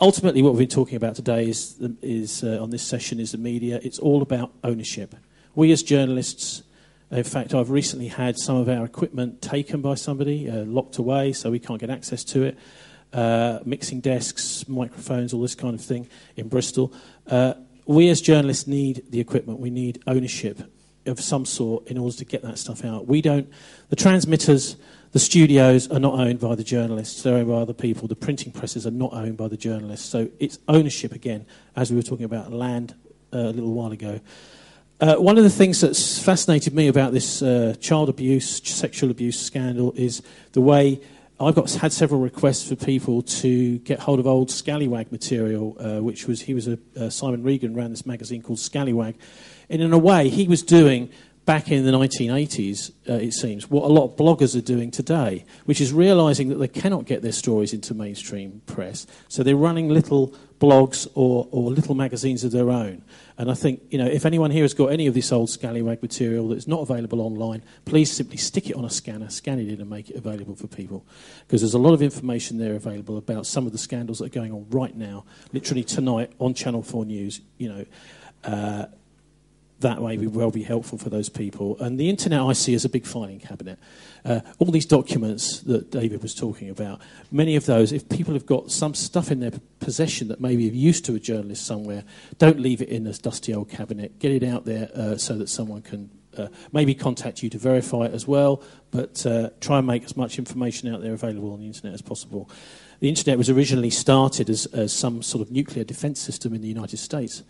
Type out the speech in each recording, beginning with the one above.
ultimately, what we've been talking about today is on this session is the media. It's all about ownership. We as journalists, in fact, I've recently had some of our equipment taken by somebody, locked away, so we can't get access to it. Mixing desks, microphones, all this kind of thing in Bristol. We as journalists need the equipment. We need ownership of some sort in order to get that stuff out. The transmitters, the studios are not owned by the journalists. They're owned by other people. The printing presses are not owned by the journalists. So it's ownership again, as we were talking about land a little while ago. One of the things that's fascinated me about this child abuse, sexual abuse scandal is the way I've had several requests for people to get hold of old Scallywag material, Simon Regan ran this magazine called Scallywag. And in a way, he was doing back in the 1980s, it seems, what a lot of bloggers are doing today, which is realising that they cannot get their stories into mainstream press. So they're running little blogs or little magazines of their own. And I think, if anyone here has got any of this old Scallywag material that's not available online, please simply stick it on a scanner, scan it in and make it available for people. Because there's a lot of information there available about some of the scandals that are going on right now, literally tonight on Channel 4 News, that may well be helpful for those people. And the internet I see as a big filing cabinet. All these documents that David was talking about, many of those, if people have got some stuff in their possession that maybe of use to a journalist somewhere, don't leave it in this dusty old cabinet. Get it out there so that someone can maybe contact you to verify it as well, but try and make as much information out there available on the internet as possible. The internet was originally started as some sort of nuclear defense system in the United States.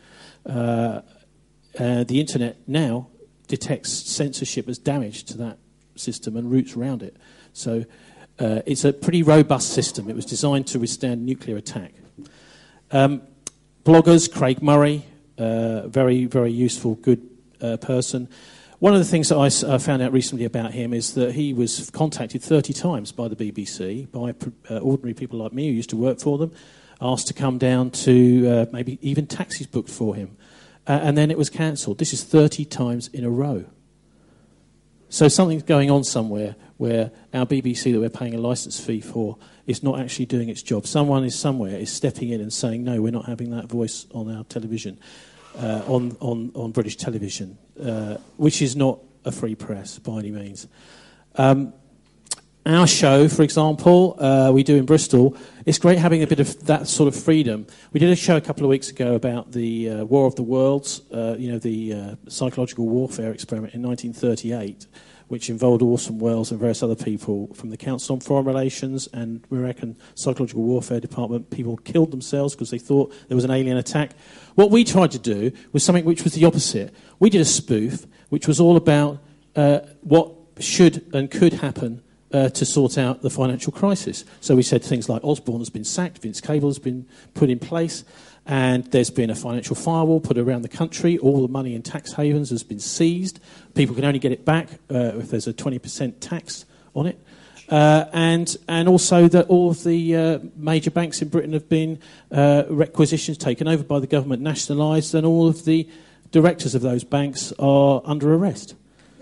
The internet now detects censorship as damage to that system and routes around it. So it's a pretty robust system. It was designed to withstand nuclear attack. Bloggers, Craig Murray, very, very useful, good person. One of the things that I found out recently about him is that he was contacted 30 times by the BBC, by ordinary people like me who used to work for them, asked to come down to maybe even taxis booked for him. And then it was cancelled. This is 30 times in a row. So something's going on somewhere where our BBC that we're paying a licence fee for is not actually doing its job. Someone is somewhere is stepping in and saying, no, we're not having that voice on our television, on British television, which is not a free press by any means. Our show, for example, we do in Bristol, it's great having a bit of that sort of freedom. We did a show a couple of weeks ago about the War of the Worlds, the psychological warfare experiment in 1938, which involved Orson Welles and various other people from the Council on Foreign Relations and American Psychological Warfare Department. People killed themselves because they thought there was an alien attack. What we tried to do was something which was the opposite. We did a spoof, which was all about what should and could happen to sort out the financial crisis. So we said things like Osborne has been sacked, Vince Cable has been put in place, and there's been a financial firewall put around the country. All the money in tax havens has been seized. People can only get it back if there's a 20% tax on it. And also that all of the major banks in Britain have been requisitioned, taken over by the government, nationalised, and all of the directors of those banks are under arrest.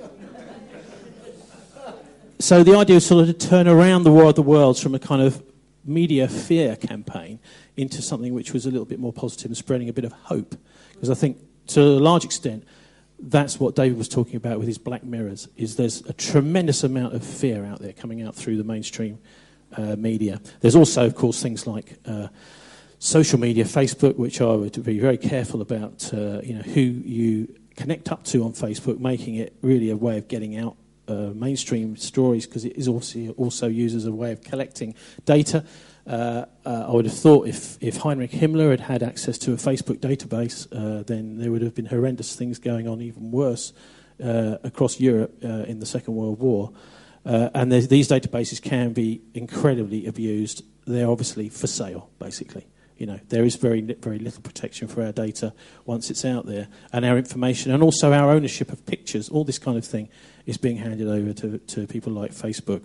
So the idea is sort of to turn around the War of the Worlds from a kind of media fear campaign into something which was a little bit more positive and spreading a bit of hope. Because I think, to a large extent, that's what David was talking about with his Black Mirrors, is there's a tremendous amount of fear out there coming out through the mainstream media. There's also, of course, things like social media, Facebook, which I would be very careful about, who you connect up to on Facebook, making it really a way of getting out mainstream stories, because it is also used as a way of collecting data. I would have thought if Heinrich Himmler had access to a Facebook database, then there would have been horrendous things going on, even worse, across Europe in the Second World War. And these databases can be incredibly abused. They're obviously for sale, basically. There is very, very little protection for our data once it's out there, and our information, and also our ownership of pictures, all this kind of thing is being handed over to people like Facebook.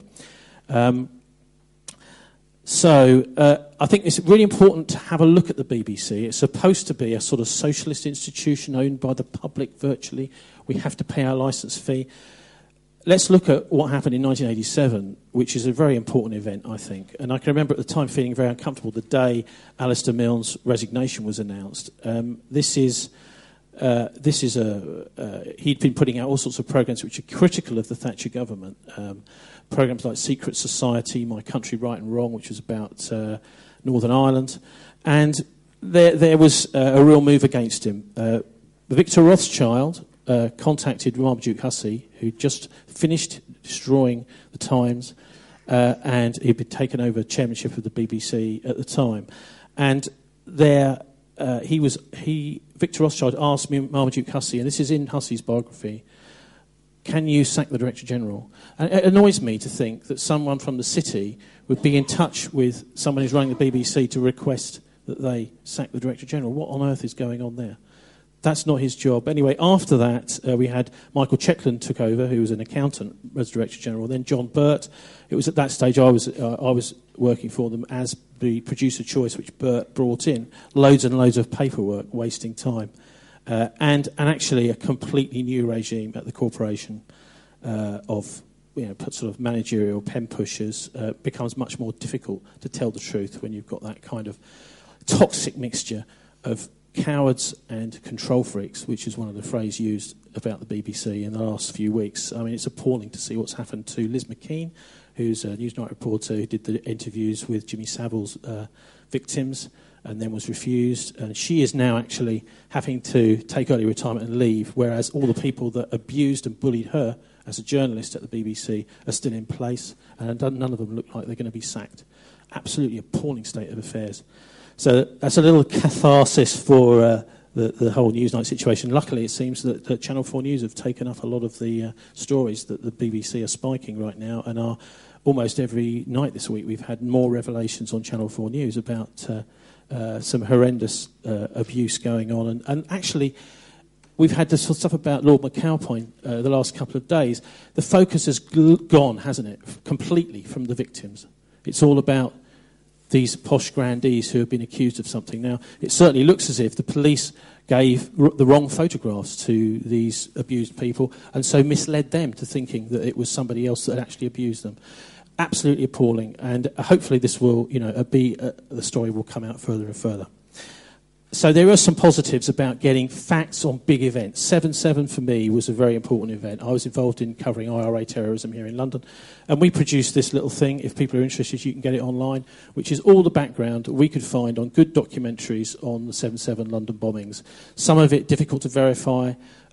So I think it's really important to have a look at the BBC. It's supposed to be a sort of socialist institution owned by the public virtually. We have to pay our licence fee. let's look at what happened in 1987, which is a very important event, I think. And I can remember at the time feeling very uncomfortable the day Alistair Milne's resignation was announced. He'd been putting out all sorts of programs which are critical of the Thatcher government. Programs like Secret Society, My Country, Right and Wrong, which was about Northern Ireland. And there was a real move against him. Victor Rothschild contacted Marmaduke Hussey, who just finished destroying the Times, and he'd been taken over chairmanship of the BBC at the time. And Victor Rothschild asked Marmaduke Hussey, and this is in Hussey's biography, can you sack the Director General? And it annoys me to think that someone from the city would be in touch with someone who's running the BBC to request that they sack the Director General. What on earth is going on there? That's not his job. Anyway, after that, we had Michael Checkland took over, who was an accountant as Director General. Then John Burt. It was at that stage I was working for them as the producer choice, which Burt brought in. Loads and loads of paperwork, wasting time. And actually a completely new regime at the corporation of sort of managerial pen pushers becomes much more difficult to tell the truth when you've got that kind of toxic mixture of cowards and control freaks, which is one of the phrases used about the BBC in the last few weeks. I mean, it's appalling to see what's happened to Liz McKean, who's a Newsnight reporter who did the interviews with Jimmy Savile's victims and then was refused. And she is now actually having to take early retirement and leave, whereas all the people that abused and bullied her as a journalist at the BBC are still in place, and none of them look like they're going to be sacked. Absolutely appalling state of affairs. So that's a little catharsis for the whole Newsnight situation. Luckily, it seems that Channel 4 News have taken up a lot of the stories that the BBC are spiking right now, and are almost every night this week we've had more revelations on Channel 4 News about some horrendous abuse going on. And actually, we've had this sort of stuff about Lord McAlpine the last couple of days. The focus has gone, hasn't it, completely from the victims. It's all about these posh grandees who have been accused of something. Now, it certainly looks as if the police gave the wrong photographs to these abused people and so misled them to thinking that it was somebody else that had actually abused them. Absolutely appalling, and hopefully this will, the story will come out further and further. So there are some positives about getting facts on big events. 7/7 for me was a very important event. I was involved in covering IRA terrorism here in London, and we produced this little thing. If people are interested, you can get it online, which is all the background we could find on good documentaries on the 7/7 London bombings. Some of it difficult to verify,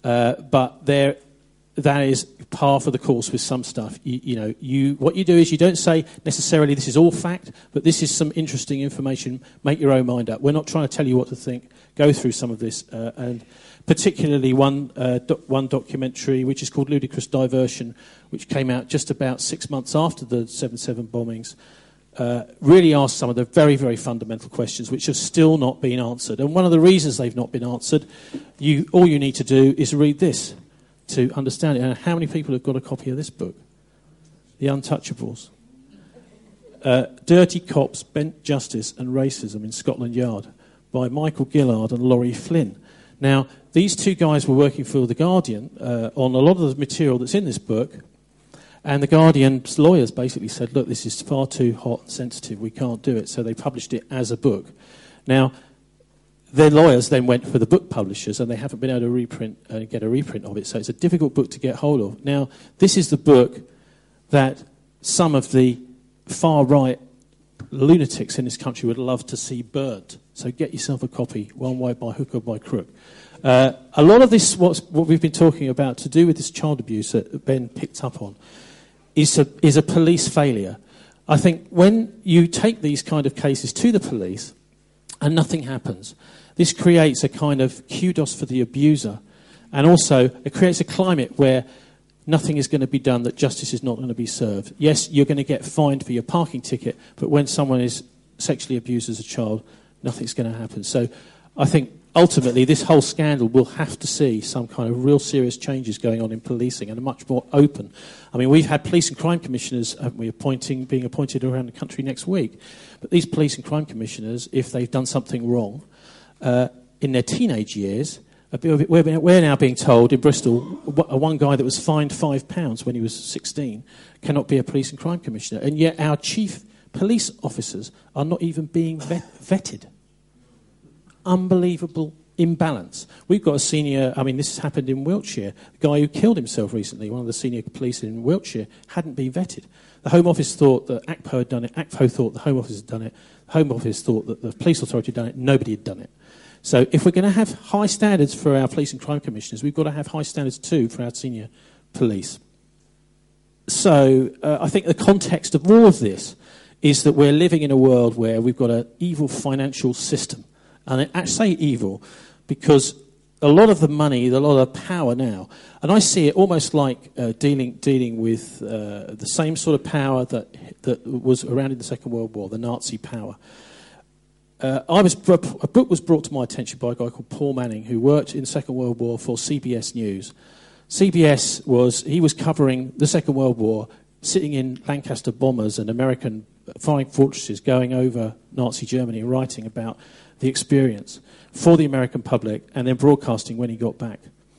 but that is par for the course with some stuff. What you do is you don't say necessarily this is all fact, but this is some interesting information. Make your own mind up. We're not trying to tell you what to think. Go through some of this, and particularly one documentary which is called Ludicrous Diversion, which came out just about 6 months after the 7/7 bombings. Really asks some of the very, very fundamental questions which have still not been answered. And one of the reasons they've not been answered, all you need to do is read this to understand it. And how many people have got a copy of this book? The Untouchables. Dirty Cops, Bent Justice and Racism in Scotland Yard by Michael Gillard and Laurie Flynn. Now, these two guys were working for The Guardian on a lot of the material that's in this book, and The Guardian's lawyers basically said, look, this is far too hot and sensitive, we can't do it, so they published it as a book. Now, their lawyers then went for the book publishers, and they haven't been able to get a reprint of it, so it's a difficult book to get hold of. Now, this is the book that some of the far-right lunatics in this country would love to see burnt. So get yourself a copy, one way by hook or by crook. A lot of this, what we've been talking about, to do with this child abuse that Ben picked up on, is a police failure. I think when you take these kind of cases to the police and nothing happens, this creates a kind of kudos for the abuser, and also it creates a climate where nothing is going to be done, that justice is not going to be served. Yes, you're going to get fined for your parking ticket, but when someone is sexually abused as a child, nothing's going to happen. So I think ultimately this whole scandal will have to see some kind of real serious changes going on in policing, and a much more open. I mean, we've had police and crime commissioners, haven't we, being appointed around the country next week. But these police and crime commissioners, if they've done something wrong, in their teenage years, We're now being told in Bristol, one guy that was fined £5 when he was 16 cannot be a police and crime commissioner, and yet our chief police officers are not even being vetted. Unbelievable imbalance. We've got a senior, this has happened in Wiltshire, a guy who killed himself recently, one of the senior police in Wiltshire, hadn't been vetted. The Home Office thought that ACPO had done it, ACPO thought the Home Office had done it, the Home Office thought that the Police Authority had done it, nobody had done it. So if we're going to have high standards for our police and crime commissioners, we've got to have high standards too for our senior police. So I think the context of all of this is that we're living in a world where we've got an evil financial system. And I say evil because a lot of the money, a lot of power now, and I see it almost like dealing with the same sort of power that was around in the Second World War, the Nazi power. A book was brought to my attention by a guy called Paul Manning, who worked in the Second World War for CBS News. CBS was covering the Second World War, sitting in Lancaster bombers and American flying fortresses going over Nazi Germany and writing about the experience for the American public and then broadcasting when he got back.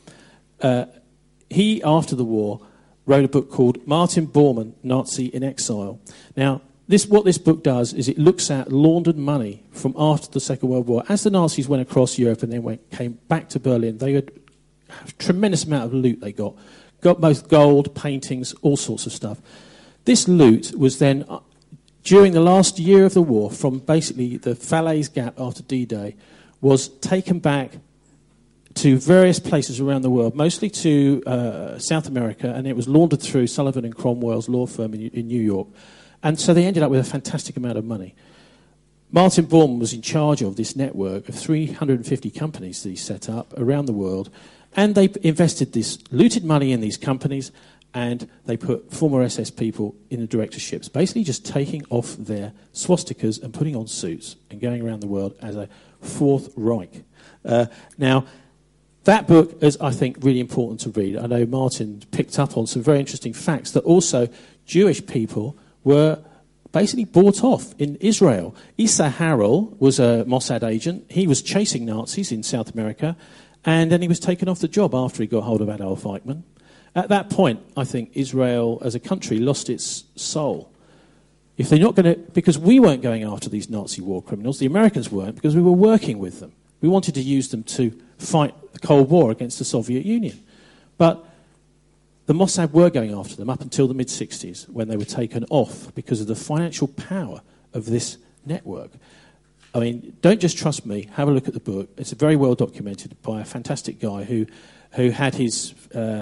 He, after the war, wrote a book called Martin Bormann, Nazi in Exile. Now, what this book does is it looks at laundered money from after the Second World War. As the Nazis went across Europe and then came back to Berlin, they had a tremendous amount of loot they got both gold, paintings, all sorts of stuff. This loot was then, during the last year of the war, from basically the Falaise Gap after D-Day, was taken back to various places around the world, mostly to South America, and it was laundered through Sullivan and Cromwell's law firm in New York. And so they ended up with a fantastic amount of money. Martin Bormann was in charge of this network of 350 companies that he set up around the world, and they invested this looted money in these companies, and they put former SS people in the directorships, basically just taking off their swastikas and putting on suits and going around the world as a Fourth Reich. Now, that book is, I think, really important to read. I know Martin picked up on some very interesting facts that also Jewish people were basically bought off in Israel. Issa Harel was a Mossad agent. He was chasing Nazis in South America, and then he was taken off the job after he got hold of Adolf Eichmann. At that point, I think Israel as a country lost its soul. If they're not going to, because we weren't going after these Nazi war criminals, the Americans weren't, because we were working with them. We wanted to use them to fight the Cold War against the Soviet Union. But the Mossad were going after them up until the mid-60s, when they were taken off because of the financial power of this network. I mean, don't just trust me. Have a look at the book. It's very well documented by a fantastic guy who had his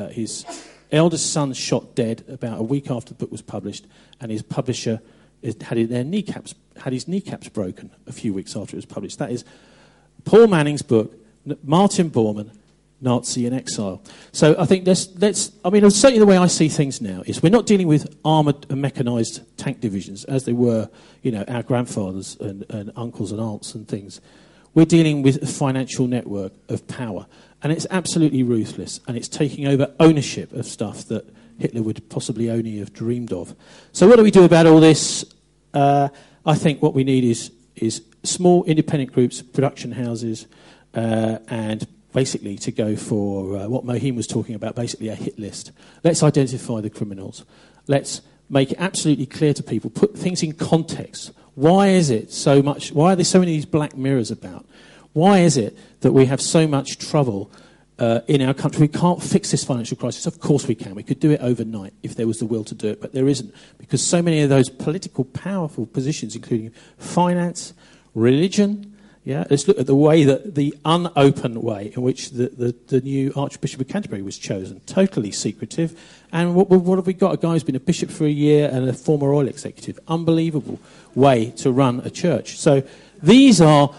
eldest son shot dead about a week after the book was published, and his publisher had his kneecaps broken a few weeks after it was published. That is Paul Manning's book, Martin Bormann, Nazi in Exile. So I think certainly the way I see things now is we're not dealing with armoured and mechanised tank divisions as they were, our grandfathers and uncles and aunts and things. We're dealing with a financial network of power, and it's absolutely ruthless, and it's taking over ownership of stuff that Hitler would possibly only have dreamed of. So what do we do about all this? I think what we need is small independent groups, production houses, and basically to go for what Mohim was talking about, basically a hit list. Let's identify the criminals. Let's make it absolutely clear to people, put things in context. Why are there so many of these black mirrors about? Why is it that we have so much trouble in our country? We can't fix this financial crisis. Of course we can. We could do it overnight if there was the will to do it, but there isn't, because so many of those political powerful positions, including finance, religion. Yeah, let's look at the way the unopen way in which the new Archbishop of Canterbury was chosen. Totally secretive. And what have we got? A guy who's been a bishop for a year and a former oil executive. Unbelievable way to run a church. So these are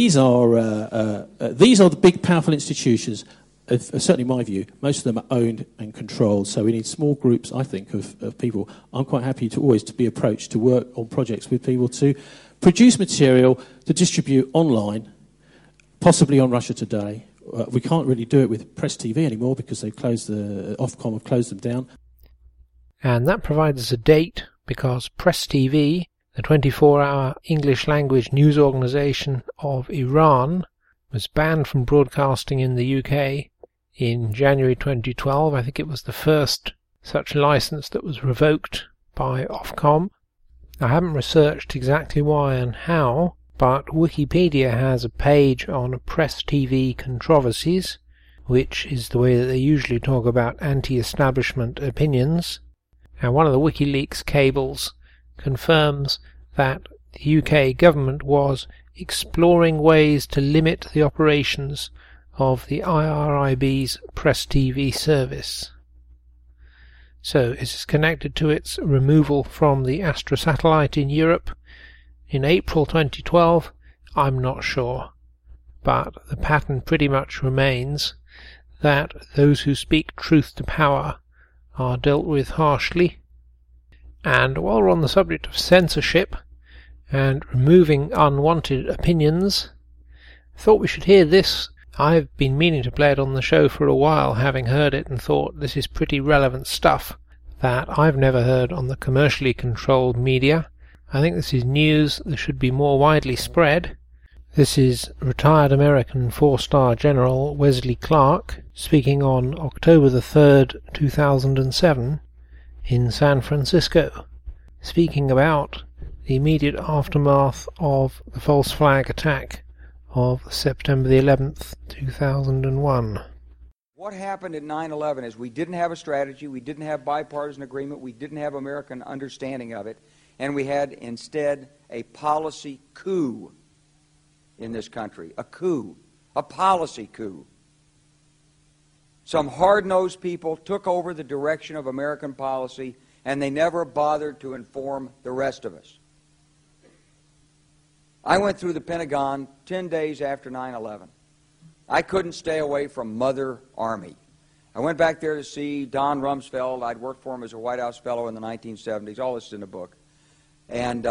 the big, powerful institutions. Certainly, my view, most of them are owned and controlled. So we need small groups, I think, of people. I'm quite happy to be approached to work on projects with people to produce material to distribute online, possibly on Russia Today. We can't really do it with Press TV anymore because they've closed Ofcom have closed them down. And that provides us a date because Press TV, the 24-hour English language news organisation of Iran, was banned from broadcasting in the UK in January 2012. I think it was the first such license that was revoked by Ofcom. I haven't researched exactly why and how, but Wikipedia has a page on Press TV controversies, which is the way that they usually talk about anti-establishment opinions. And one of the WikiLeaks cables confirms that the UK government was exploring ways to limit the operations of the IRIB's Press TV service. So is this connected to its removal from the Astra satellite in Europe in April 2012? I'm not sure. But the pattern pretty much remains that those who speak truth to power are dealt with harshly. And while we're on the subject of censorship and removing unwanted opinions, I thought we should hear this. I've been meaning to play it on the show for a while, having heard it and thought this is pretty relevant stuff that I've never heard on the commercially controlled media. I think this is news that should be more widely spread. This is retired American 4-star General Wesley Clark speaking on October the 3rd, 2007 in San Francisco, speaking about the immediate aftermath of the false flag attack of September the 11th, 2001. What happened at 9/11 is we didn't have a strategy, we didn't have bipartisan agreement, we didn't have American understanding of it, and we had instead a policy coup in this country. A coup. A policy coup. Some hard-nosed people took over the direction of American policy, and they never bothered to inform the rest of us. I went through the Pentagon 10 days after 9/11. I couldn't stay away from Mother Army. I went back there to see Don Rumsfeld. I'd worked for him as a White House fellow in the 1970s. All this is in the book. And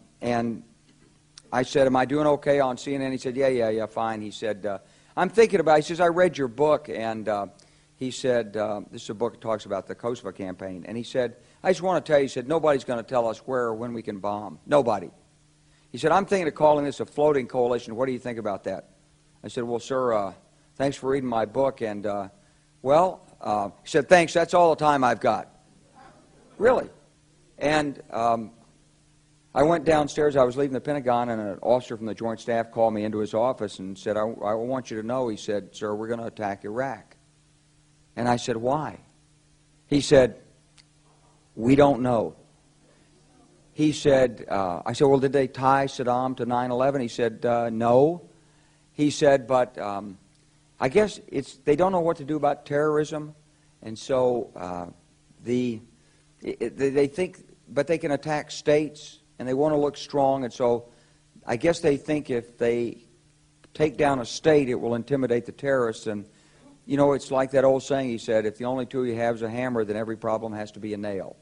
I said, am I doing okay on CNN? He said, yeah, fine. He said, I'm thinking about it. He says, I read your book, and he said, this is a book that talks about the Kosovo campaign. And he said, I just want to tell you, he said, nobody's going to tell us where or when we can bomb. Nobody. He said, I'm thinking of calling this a floating coalition. What do you think about that? I said, well, sir, thanks for reading my book. And, he said, thanks, that's all the time I've got. Really. And I went downstairs. I was leaving the Pentagon, and an officer from the Joint Staff called me into his office and said, I want you to know, he said, sir, we're going to attack Iraq. And I said, why? He said, we don't know. He said, I said, well, did they tie Saddam to 9/11? He said, no. He said, but I guess they don't know what to do about terrorism, and so they think, but they can attack states, and they want to look strong, and so I guess they think if they take down a state, it will intimidate the terrorists. And, you know, it's like that old saying, he said, if the only tool you have is a hammer, then every problem has to be a nail.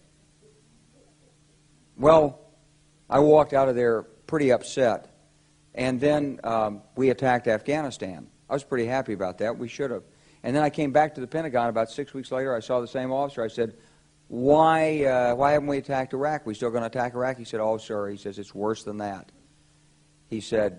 Well, I walked out of there pretty upset. And then we attacked Afghanistan. I was pretty happy about that. We should have. And then I came back to the Pentagon about 6 weeks later. I saw the same officer. I said, why haven't we attacked Iraq? We still going to attack Iraq? He said, oh, sir. He says, it's worse than that. He said,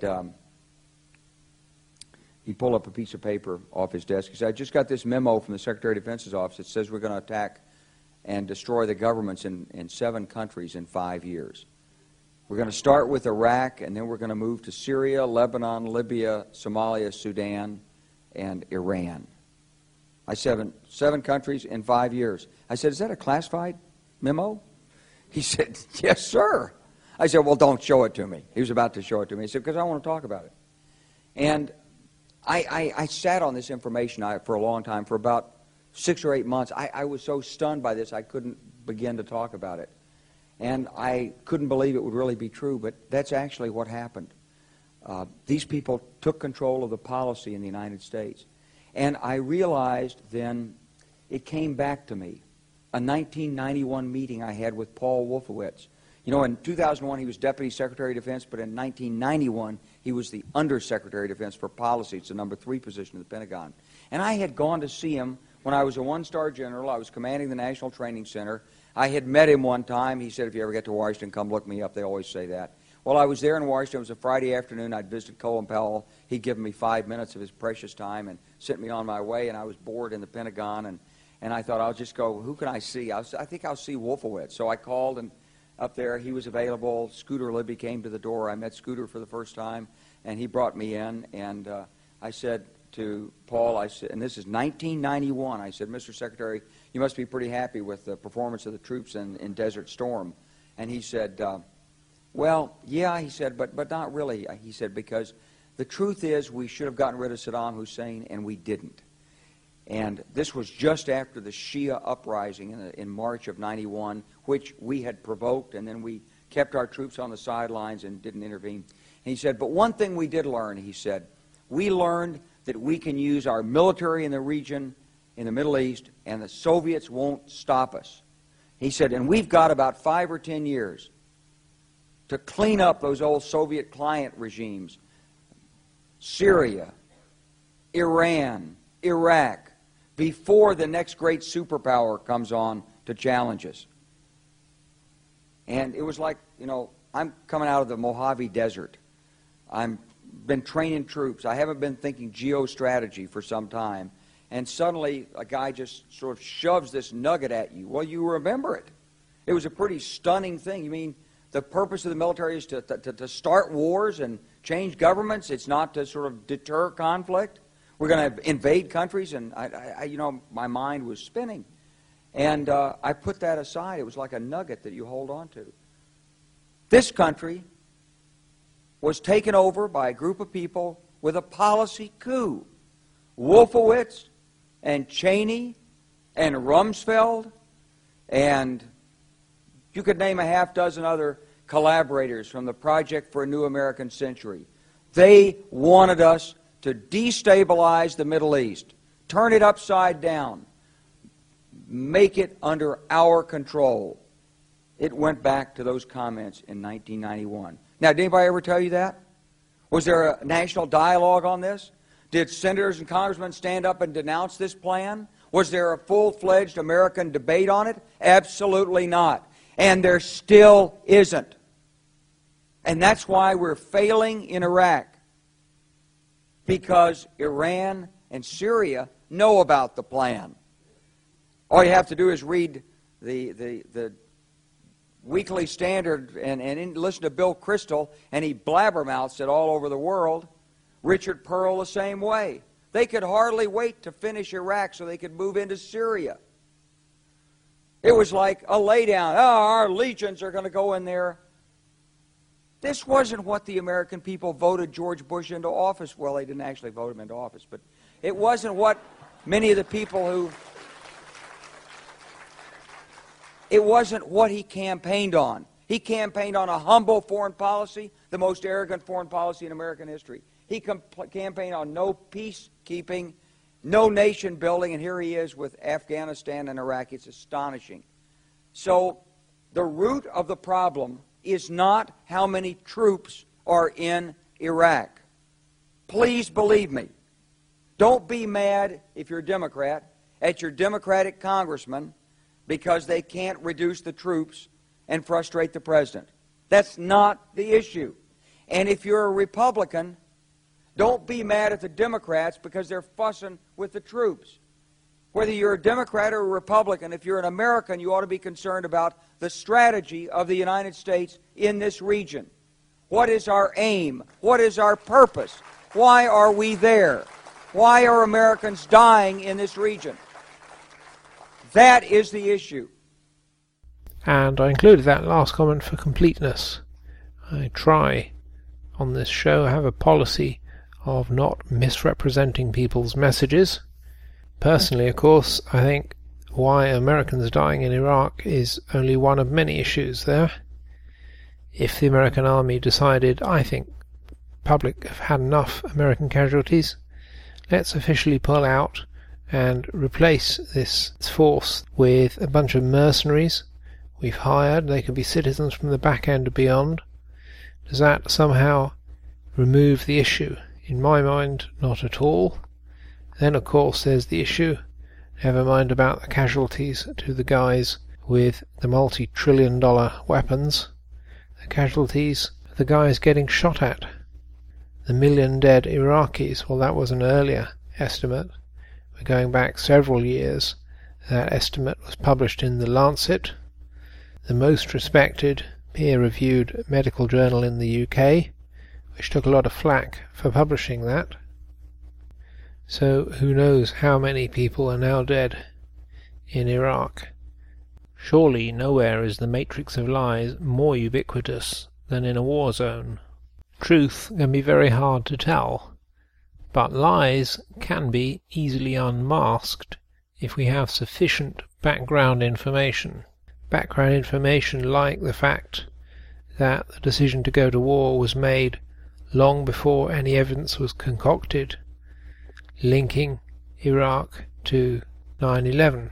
he pulled up a piece of paper off his desk. He said, I just got this memo from the Secretary of Defense's office that says we're going to attack and destroy the governments in 7 countries in 5 years. We're going to start with Iraq, and then we're going to move to Syria, Lebanon, Libya, Somalia, Sudan, and Iran. I said, 7 countries in 5 years. I said, is that a classified memo? He said, yes, sir. I said, well, don't show it to me. He was about to show it to me. He said, because I want to talk about it. And I sat on this information for a long time, for about 6 or 8 months. I was so stunned by this, I couldn't begin to talk about it. And I couldn't believe it would really be true, but that's actually what happened. These people took control of the policy in the United States. And I realized then, it came back to me, a 1991 meeting I had with Paul Wolfowitz. You know, in 2001 he was Deputy Secretary of Defense, but in 1991 he was the Undersecretary of Defense for Policy. It's the number 3 position in the Pentagon. And I had gone to see him when I was a 1-star general. I was commanding the National Training Center. I had met him one time. He said, if you ever get to Washington, come look me up. They always say that. Well, I was there in Washington. It was a Friday afternoon. I'd visited Colin Powell. He'd given me 5 minutes of his precious time and sent me on my way, and I was bored in the Pentagon, and I thought, I'll just go, who can I see? I think I'll see Wolfowitz. So I called, and up there, he was available. Scooter Libby came to the door. I met Scooter for the first time, and he brought me in, and I said to Paul, I said, and this is 1991, I said, Mr. Secretary, you must be pretty happy with the performance of the troops in Desert Storm. And he said, well, yeah, he said, but not really. He said, because the truth is we should have gotten rid of Saddam Hussein, and we didn't. And this was just after the Shia uprising in March of 91, which we had provoked, and then we kept our troops on the sidelines and didn't intervene. And he said, but one thing we did learn, he said, we learned that we can use our military in the region, in the Middle East, and the Soviets won't stop us. He said, and we've got about 5 or 10 years to clean up those old Soviet client regimes, Syria, Iran, Iraq, before the next great superpower comes on to challenge us. And it was like, you know, I'm coming out of the Mojave Desert. I've been training troops. I haven't been thinking geostrategy for some time. And suddenly a guy just sort of shoves this nugget at you. Well, you remember it. It was a pretty stunning thing. You mean the purpose of the military is to start wars and change governments? It's not to sort of deter conflict? We're going to invade countries? And, you know, my mind was spinning. And I put that aside. It was like a nugget that you hold on to. This country was taken over by a group of people with a policy coup. Wolfowitz and Cheney and Rumsfeld, and you could name a half dozen other collaborators from the Project for a New American Century. They wanted us to destabilize the Middle East, turn it upside down, make it under our control. It went back to those comments in 1991. Now, did anybody ever tell you that? Was there a national dialogue on this? Did senators and congressmen stand up and denounce this plan? Was there a full-fledged American debate on it? Absolutely not. And there still isn't. And that's why we're failing in Iraq. Because Iran and Syria know about the plan. All you have to do is read the Weekly Standard and listen to Bill Kristol, and he blabbermouths it all over the world. Richard Pearl the same way. They could hardly wait to finish Iraq so they could move into Syria. It was like a laydown. Oh, our legions are going to go in there. This wasn't what the American people voted George Bush into office. Well, they didn't actually vote him into office, but it wasn't what many of the people who... It wasn't what he campaigned on. He campaigned on a humble foreign policy, the most arrogant foreign policy in American history. He campaigned on no peacekeeping, no nation building, and here he is with Afghanistan and Iraq. It's astonishing. So the root of the problem is not how many troops are in Iraq. Please believe me. Don't be mad, if you're a Democrat, at your Democratic congressman because they can't reduce the troops and frustrate the president. That's not the issue. And if you're a Republican, don't be mad at the Democrats because they're fussing with the troops. Whether you're a Democrat or a Republican, if you're an American, you ought to be concerned about the strategy of the United States in this region. What is our aim? What is our purpose? Why are we there? Why are Americans dying in this region? That is the issue. And I included that last comment for completeness. I try on this show have a policy of not misrepresenting people's messages. Personally, of course, I think why Americans dying in Iraq is only one of many issues there. If the American army decided, I think public have had enough American casualties, let's officially pull out and replace this force with a bunch of mercenaries we've hired. They could be citizens from the back end and beyond. Does that somehow remove the issue? In my mind, not at all. Then, of course, there's the issue, never mind about the casualties to the guys with the multi-trillion-dollar weapons. The casualties the guys getting shot at. The 1 million dead Iraqis, well, that was an earlier estimate. We're going back several years. That estimate was published in The Lancet, the most respected peer-reviewed medical journal in the UK, which took a lot of flack for publishing that. So who knows how many people are now dead in Iraq. Surely nowhere is the matrix of lies more ubiquitous than in a war zone. Truth can be very hard to tell, but lies can be easily unmasked if we have sufficient background information. Background information like the fact that the decision to go to war was made long before any evidence was concocted linking Iraq to 9/11.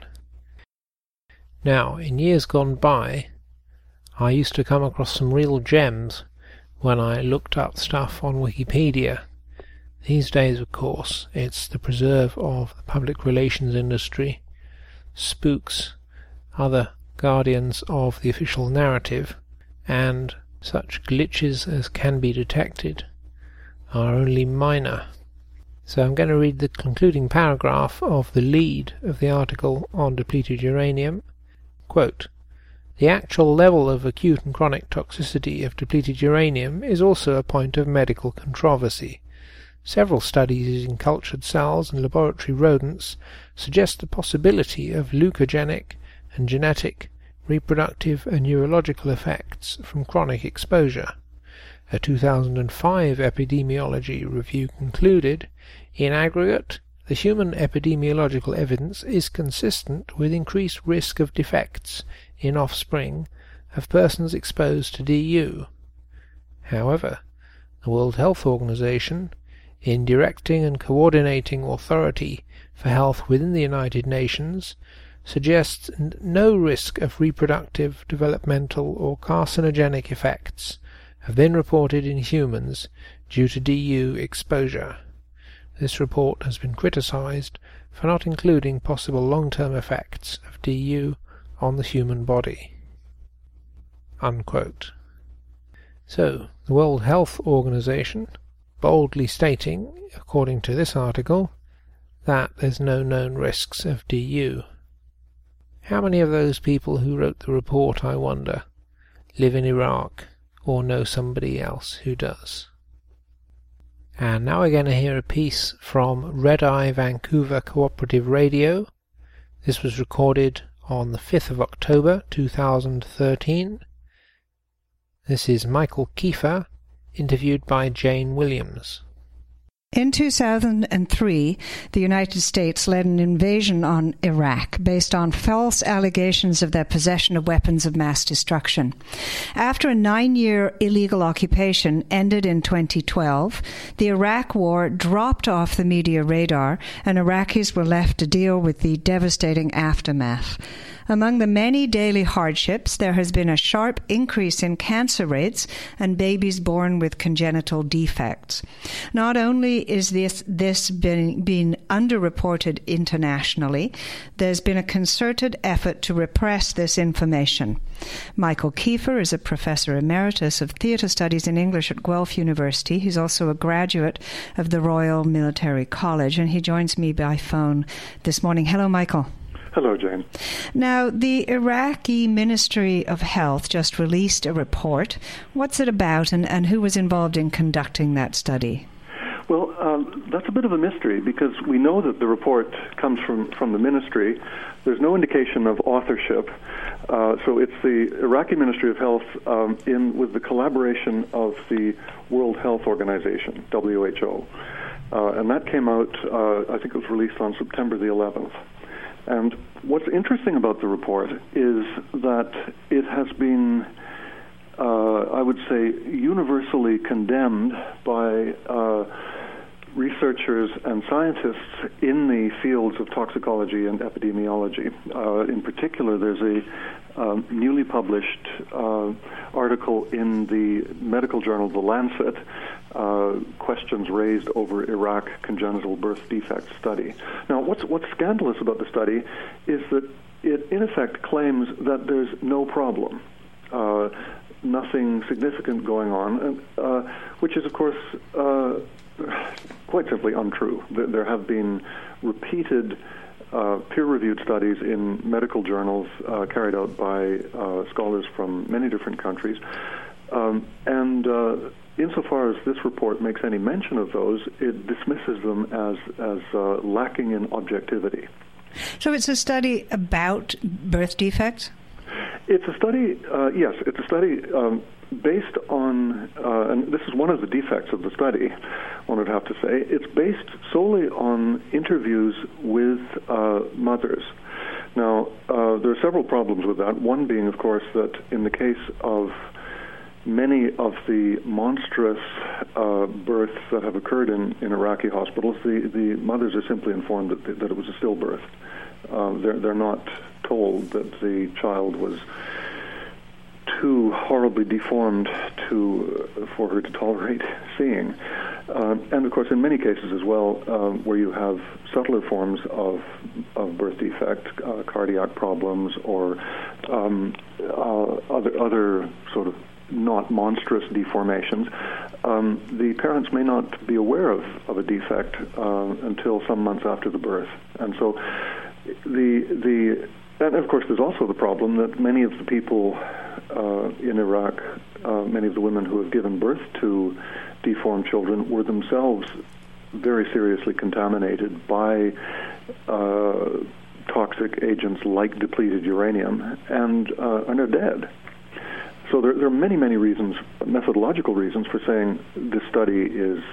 Now, in years gone by, I used to come across some real gems when I looked up stuff on Wikipedia. These days, of course, it's the preserve of the public relations industry, spooks, other guardians of the official narrative, and such glitches as can be detected are only minor. So I'm going to read the concluding paragraph of the lead of the article on depleted uranium. Quote, "The actual level of acute and chronic toxicity of depleted uranium is also a point of medical controversy. Several studies using cultured cells and laboratory rodents suggest the possibility of leukogenic and genetic, reproductive and neurological effects from chronic exposure. A 2005 epidemiology review concluded, in aggregate, the human epidemiological evidence is consistent with increased risk of defects in offspring of persons exposed to DU. However, the World Health Organization, in directing and coordinating authority for health within the United Nations, suggests no risk of reproductive, developmental or carcinogenic effects have been reported in humans due to DU exposure. This report has been criticized for not including possible long-term effects of DU on the human body." Unquote. So, the World Health Organization boldly stating, according to this article, that there's no known risks of DU. How many of those people who wrote the report, I wonder, live in Iraq or know somebody else who does? And now we're going to hear a piece from Red Eye Vancouver Cooperative Radio. This was recorded on the 5th of October 2013. This is Michael Kiefer, interviewed by Jane Williams. In 2003, the United States led an invasion on Iraq based on false allegations of their possession of weapons of mass destruction. After a 9-year illegal occupation ended in 2012, the Iraq War dropped off the media radar, and Iraqis were left to deal with the devastating aftermath. Among the many daily hardships, there has been a sharp increase in cancer rates and babies born with congenital defects. Not only is this being underreported internationally, there's been a concerted effort to repress this information. Michael Kiefer is a professor emeritus of theatre studies in English at Guelph University. He's also a graduate of the Royal Military College, and he joins me by phone this morning. Hello, Michael. Hello, Jane. Now, the Iraqi Ministry of Health just released a report. What's it about, and who was involved in conducting that study? Well, that's a bit of a mystery, because we know that the report comes from the ministry. There's no indication of authorship. So it's the Iraqi Ministry of Health with the collaboration of the World Health Organization, WHO. And that came out, I think it was released on September the 11th. And what's interesting about the report is that it has been, I would say, universally condemned by researchers and scientists in the fields of toxicology and epidemiology. In particular, there's a newly published article in the medical journal The Lancet, questions raised over Iraq congenital birth defect study. Now, what's scandalous about the study is that it, in effect, claims that there's no problem. nothing significant going on, which is, of course, quite simply untrue. There have been repeated peer-reviewed studies in medical journals carried out by scholars from many different countries, and insofar as this report makes any mention of those, it dismisses them as lacking in objectivity. So it's a study about birth defects? It's a study, yes, it's a study based on, and this is one of the defects of the study, one would have to say, it's based solely on interviews with mothers. Now, there are several problems with that, one being, of course, that in the case of many of the monstrous births that have occurred in Iraqi hospitals, the mothers are simply informed that it was a stillbirth. They're not told that the child was too horribly deformed for her to tolerate seeing. And of course, in many cases as well, where you have subtler forms of birth defect, cardiac problems, or other sort of not monstrous deformations, the parents may not be aware of a defect until some months after the birth. And so and of course there's also the problem that many of the people in Iraq, many of the women who have given birth to deformed children were themselves very seriously contaminated by toxic agents like depleted uranium and are dead. So there are many, many reasons, methodological reasons, for saying this study is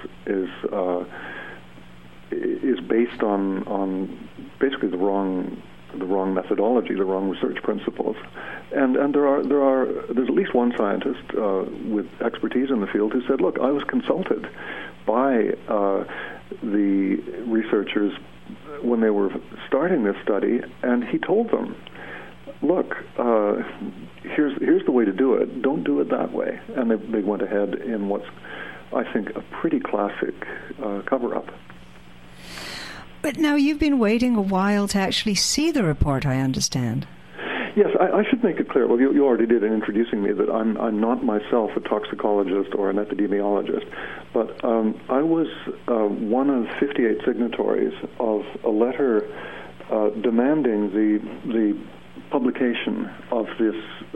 based on basically the wrong methodology, the wrong research principles. And there's at least one scientist with expertise in the field who said, look, I was consulted by the researchers when they were starting this study, and he told them, look, here's the way to do it. Don't do it that way. And they went ahead in what's, I think, a pretty classic cover-up. But now you've been waiting a while to actually see the report, I understand. Yes, I should make it clear. Well, you already did in introducing me that I'm not myself a toxicologist or an epidemiologist, but I was one of 58 signatories of a letter demanding the publication of this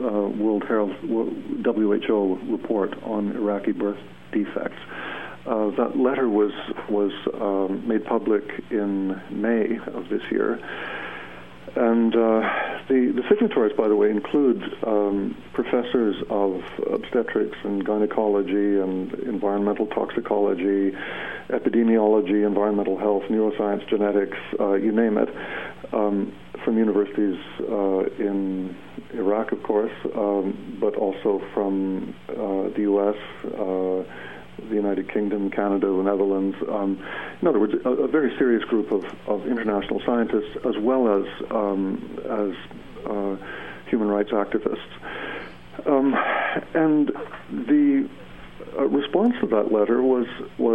WHO report on Iraqi birth defects. That letter was made public in May of this year. And the signatories, by the way, include professors of obstetrics and gynecology and environmental toxicology, epidemiology, environmental health, neuroscience, genetics, you name it, from universities in Iraq, of course, but also from the U.S., the United Kingdom, Canada, the Netherlands. In other words, a very serious group of international scientists, as well as human rights activists. And the response to that letter was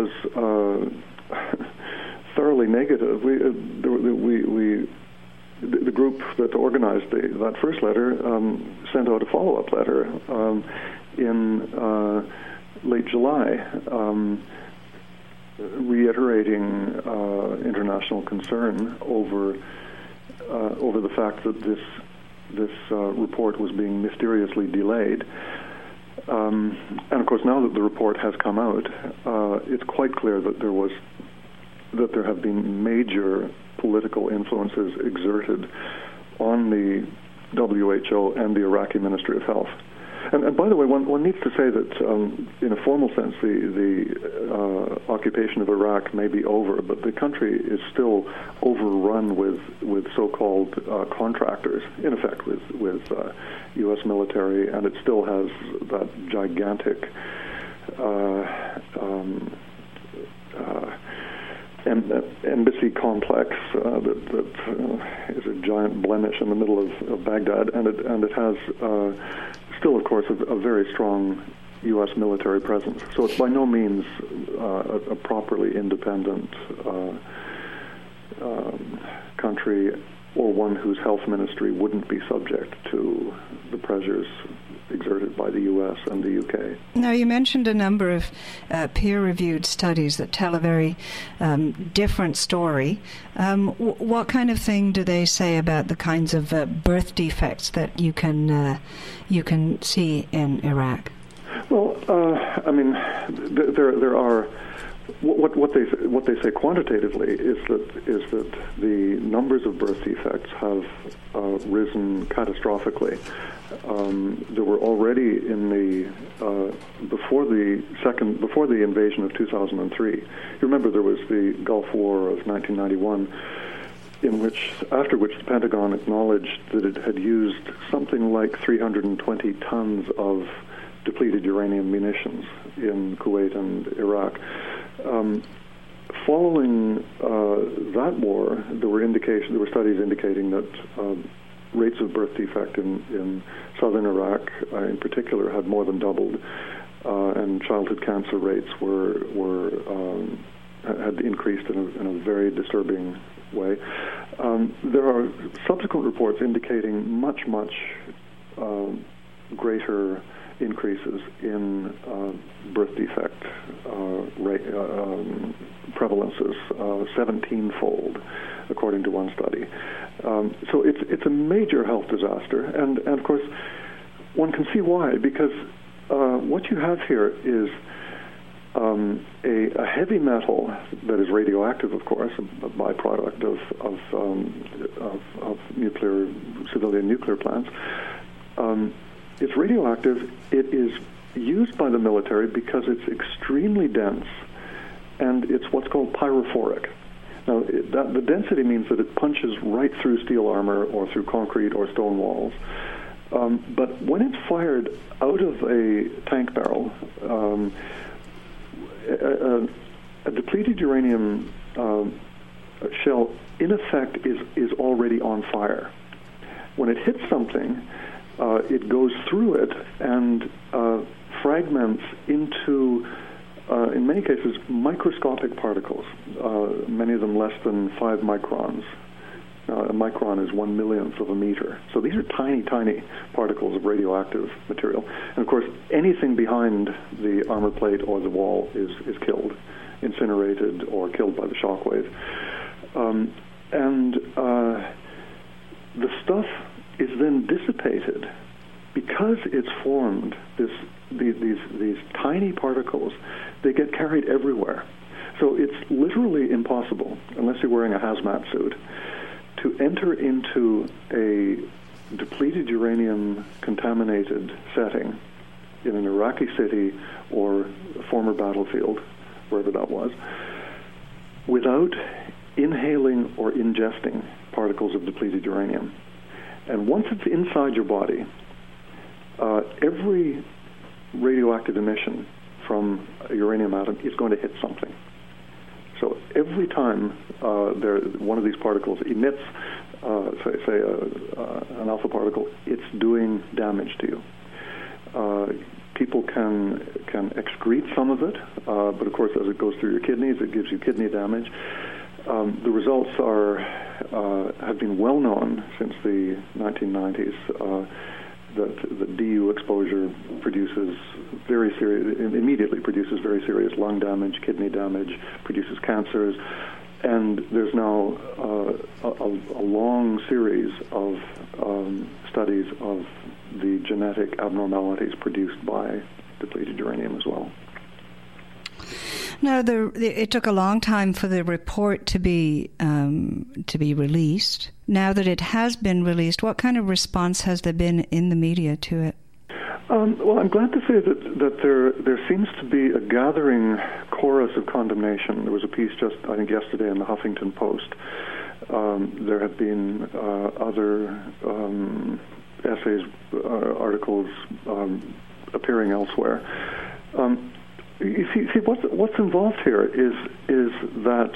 thoroughly negative. The group that organized that first letter sent out a follow-up letter in late July, reiterating international concern over the fact that this report was being mysteriously delayed. And of course, now that the report has come out, it's quite clear that there have been major political influences exerted on the WHO and the Iraqi Ministry of Health. And by the way, one needs to say that in a formal sense, the occupation of Iraq may be over, but the country is still overrun with so-called contractors, in effect with U.S. military, and it still has that gigantic embassy complex that is a giant blemish in the middle of Baghdad, and it has still, of course, a very strong U.S. military presence. So it's by no means a properly independent country, or one whose health ministry wouldn't be subject to the pressures exerted by the U.S. and the U.K. Now, you mentioned a number of peer-reviewed studies that tell a very different story. What kind of thing do they say about the kinds of birth defects that you can see in Iraq? Well, I mean, there are. What they say quantitatively is that the numbers of birth defects have risen catastrophically. There were already before the invasion of 2003. You remember there was the Gulf War of 1991, after which the Pentagon acknowledged that it had used something like 320 tons of depleted uranium munitions in Kuwait and Iraq. Following that war, there were studies indicating that rates of birth defect in southern Iraq, in particular, had more than doubled, and childhood cancer rates had increased in a very disturbing way. There are subsequent reports indicating much greater increases in birth defect prevalences, 17-fold, according to one study. So it's a major health disaster, and of course one can see why, because what you have here is a heavy metal that is radioactive, of course, a byproduct of civilian nuclear plants. It's radioactive. It is used by the military because it's extremely dense, and it's what's called pyrophoric. Now, the density means that it punches right through steel armor or through concrete or stone walls. But when it's fired out of a tank barrel, a depleted uranium shell, in effect, is already on fire. When it hits something, it goes through it and fragments into, in many cases, microscopic particles, many of them less than 5 microns. A micron is 1/millionth of a meter. So these are tiny, tiny particles of radioactive material. And of course, anything behind the armor plate or the wall is killed, incinerated or killed by the shock wave. The stuff is then dissipated because it's formed. These tiny particles, they get carried everywhere. So it's literally impossible, unless you're wearing a hazmat suit, to enter into a depleted uranium contaminated setting in an Iraqi city or a former battlefield, wherever that was, without inhaling or ingesting particles of depleted uranium. And once it's inside your body, every radioactive emission from a uranium atom is going to hit something. So every time one of these particles emits, say an alpha particle, it's doing damage to you. People can excrete some of it, but of course, as it goes through your kidneys, it gives you kidney damage. The results have been well known since the 1990s. That the DU exposure immediately produces very serious lung damage, kidney damage, produces cancers, and there's now a long series of studies of the genetic abnormalities produced by depleted uranium as well. Now, it took a long time for the report to be released. Now that it has been released, what kind of response has there been in the media to it? Well, I'm glad to say that there seems to be a gathering chorus of condemnation. There was a piece just, I think, yesterday in the Huffington Post. There have been other essays, articles appearing elsewhere. You see, what's involved here is that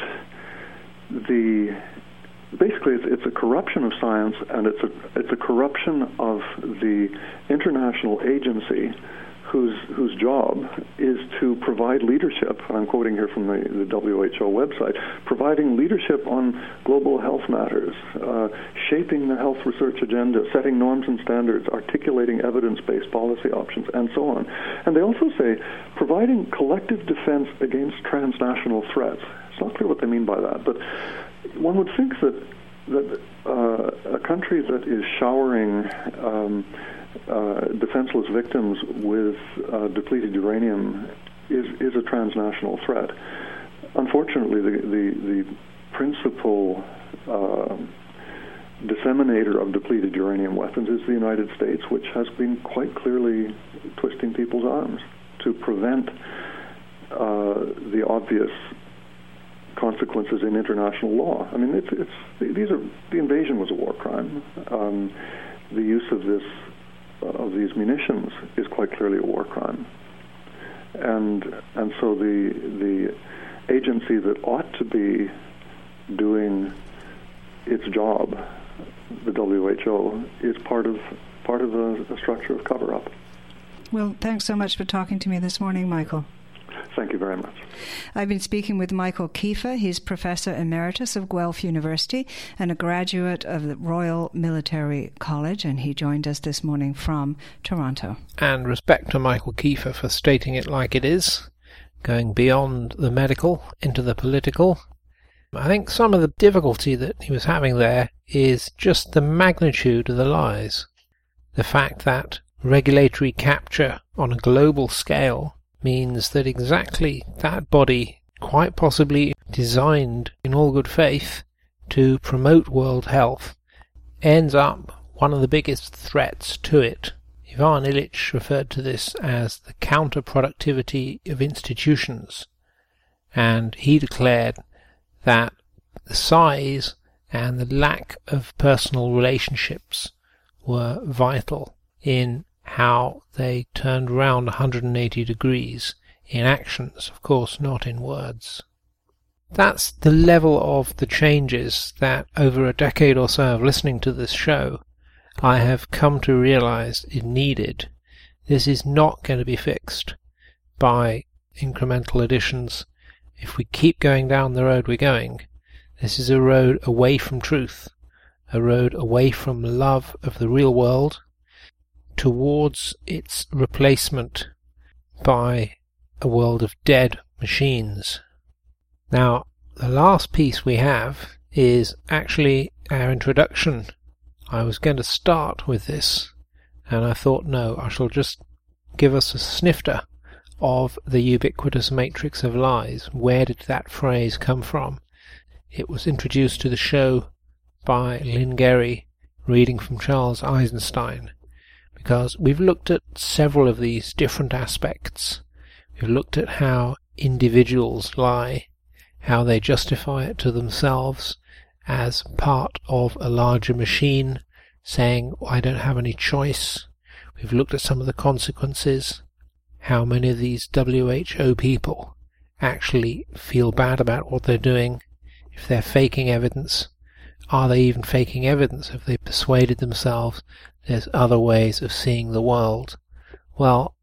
basically it's a corruption of science, and it's a corruption of the international agency whose job is to provide leadership, and I'm quoting here from the WHO website, providing leadership on global health matters, shaping the health research agenda, setting norms and standards, articulating evidence-based policy options, and so on. And they also say providing collective defense against transnational threats. It's not clear what they mean by that, but one would think that a country that is showering defenseless victims with depleted uranium is a transnational threat. Unfortunately, the principal disseminator of depleted uranium weapons is the United States, which has been quite clearly twisting people's arms to prevent the obvious consequences in international law. I mean, the invasion was a war crime. The use of these munitions is quite clearly a war crime, and so the agency that ought to be doing its job, the WHO, is part of a structure of cover-up. Well, thanks so much for talking to me this morning, Michael. Thank you very much. I've been speaking with Michael Keefer. He's Professor Emeritus of Guelph University and a graduate of the Royal Military College, and he joined us this morning from Toronto. And respect to Michael Keefer for stating it like it is, going beyond the medical into the political. I think some of the difficulty that he was having there is just the magnitude of the lies. The fact that regulatory capture on a global scale means that exactly that body, quite possibly designed in all good faith to promote world health, ends up one of the biggest threats to it. Ivan Illich referred to this as the counterproductivity of institutions, and he declared that the size and the lack of personal relationships were vital in how they turned around 180 degrees in actions, of course, not in words. That's the level of the changes that over a decade or so of listening to this show I have come to realize is needed. This is not going to be fixed by incremental additions. If we keep going down the road we're going, this is a road away from truth, a road away from love of the real world, towards its replacement by a world of dead machines. Now, the last piece we have is actually our introduction. I was going to start with this, and I thought, no, I shall just give us a snifter of the ubiquitous matrix of lies. Where did that phrase come from? It was introduced to the show by Lynn Gerry, reading from Charles Eisenstein, because we've looked at several of these different aspects. We've looked at how individuals lie, how they justify it to themselves as part of a larger machine, saying, I don't have any choice. We've looked at some of the consequences, how many of these WHO people actually feel bad about what they're doing. If they're faking evidence, are they even faking evidence? Have they persuaded themselves there's other ways of seeing the world? Well,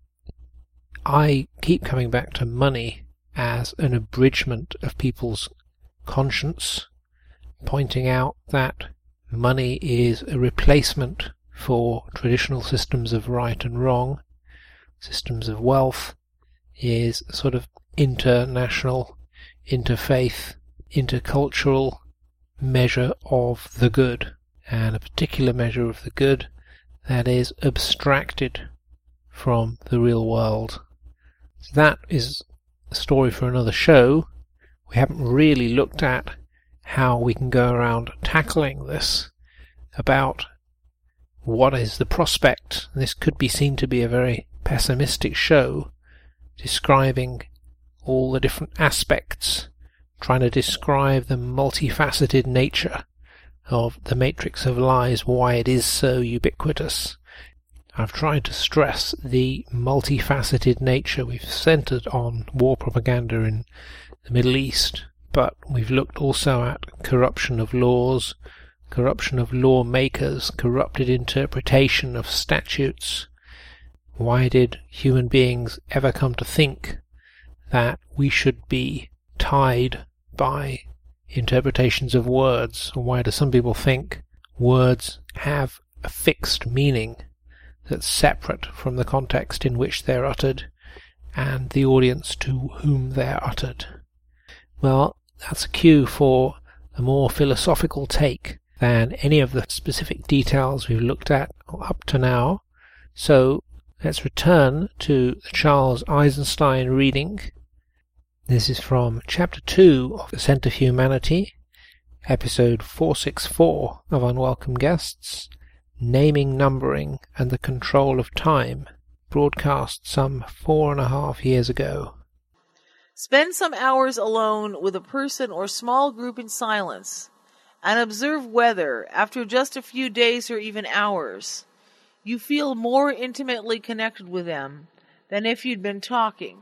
I keep coming back to money as an abridgment of people's conscience, pointing out that money is a replacement for traditional systems of right and wrong. Systems of wealth is a sort of international, interfaith, intercultural measure of the good, and a particular measure of the good that is abstracted from the real world. So that is a story for another show. We haven't really looked at how we can go around tackling this, about what is the prospect. This could be seen to be a very pessimistic show, describing all the different aspects, trying to describe the multifaceted nature of the matrix of lies, why it is so ubiquitous. I've tried to stress the multifaceted nature. We've centered on war propaganda in the Middle East, but we've looked also at corruption of laws, corruption of lawmakers, corrupted interpretation of statutes, Why did human beings ever come to think that we should be tied by interpretations of words? Or why do some people think words have a fixed meaning that's separate from the context in which they're uttered and the audience to whom they're uttered? Well, that's a cue for a more philosophical take than any of the specific details we've looked at up to now. So let's return to the Charles Eisenstein reading. This is from Chapter 2 of Ascent of Humanity, Episode 464 of Unwelcome Guests, Naming, Numbering, and the Control of Time, broadcast some 4.5 years ago. Spend some hours alone with a person or small group in silence, and observe whether, after just a few days or even hours, you feel more intimately connected with them than if you'd been talking.